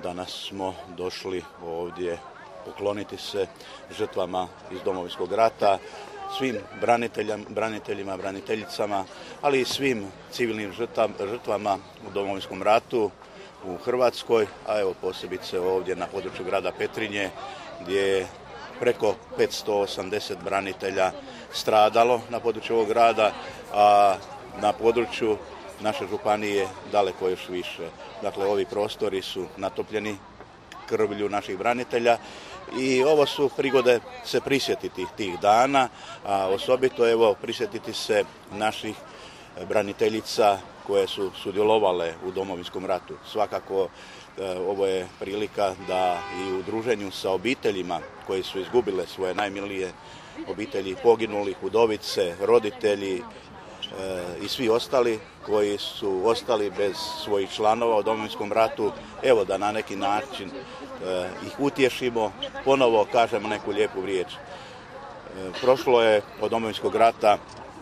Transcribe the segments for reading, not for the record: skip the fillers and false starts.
Danas smo došli ovdje pokloniti se žrtvama iz Domovinskog rata, svim braniteljima, braniteljicama, ali i svim civilnim žrtvama u Domovinskom ratu u Hrvatskoj, a evo posebice ovdje na području grada Petrinje, gdje je preko 580 branitelja stradalo na području ovog grada, a na području naše županije daleko još više. Dakle, ovi prostori su natopljeni krvlju naših branitelja i ovo su prigode se prisjetiti tih dana, a osobito evo prisjetiti se naših braniteljica koje su sudjelovale u Domovinskom ratu. Svakako ovo je prilika da i u druženju sa obiteljima koji su izgubile svoje najmilije obitelji poginulih, udovice, roditelji i svi ostali koji su ostali bez svojih članova u Domovinskom ratu, evo da na neki način ih utješimo, ponovo kažemo neku lijepu riječ. Prošlo je od Domovinskog rata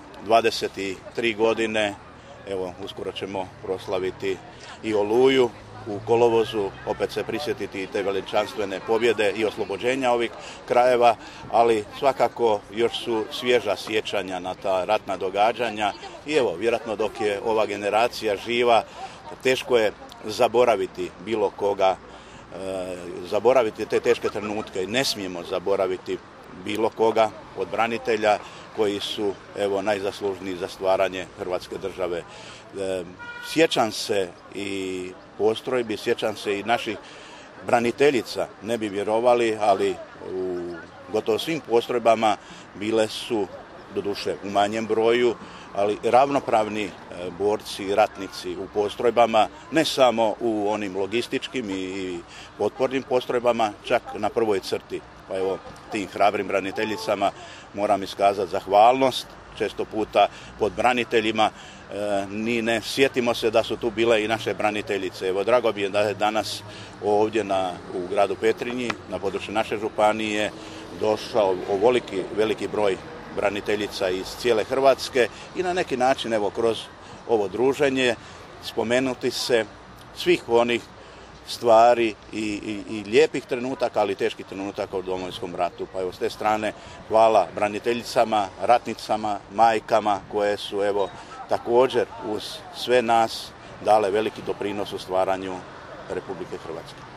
23 godine, evo uskoro ćemo proslaviti i Oluju u kolovozu, opet se prisjetiti te veličanstvene pobjede i oslobođenja ovih krajeva, ali svakako još su svježa sjećanja na ta ratna događanja i evo, vjerojatno dok je ova generacija živa, teško je zaboraviti bilo koga, zaboraviti te teške trenutke i ne smijemo zaboraviti bilo koga od branitelja koji su evo najzaslužniji za stvaranje Hrvatske države. Sjećam se i postrojbi, sjećam se i naših braniteljica, ne bi vjerovali, ali u gotovo svim postrojbama bile su, doduše u manjem broju, ali ravnopravni borci i ratnici u postrojbama, ne samo u onim logističkim i potpornim postrojbama, čak na prvoj crti. Pa evo, tim hrabrim braniteljicama moram iskazati zahvalnost, često puta pod braniteljima, ni ne sjetimo se da su tu bile i naše braniteljice. Evo, drago mi je da je danas ovdje u gradu Petrinji, na području naše županije, došao ovoliki veliki broj braniteljica iz cijele Hrvatske i na neki način, evo, kroz ovo druženje spomenuti se svih onih stvari i lijepih trenutaka, ali i teških trenutaka u Domovinskom ratu. Pa evo, s te strane hvala braniteljicama, ratnicama, majkama koje su evo također uz sve nas dale veliki doprinos u stvaranju Republike Hrvatske.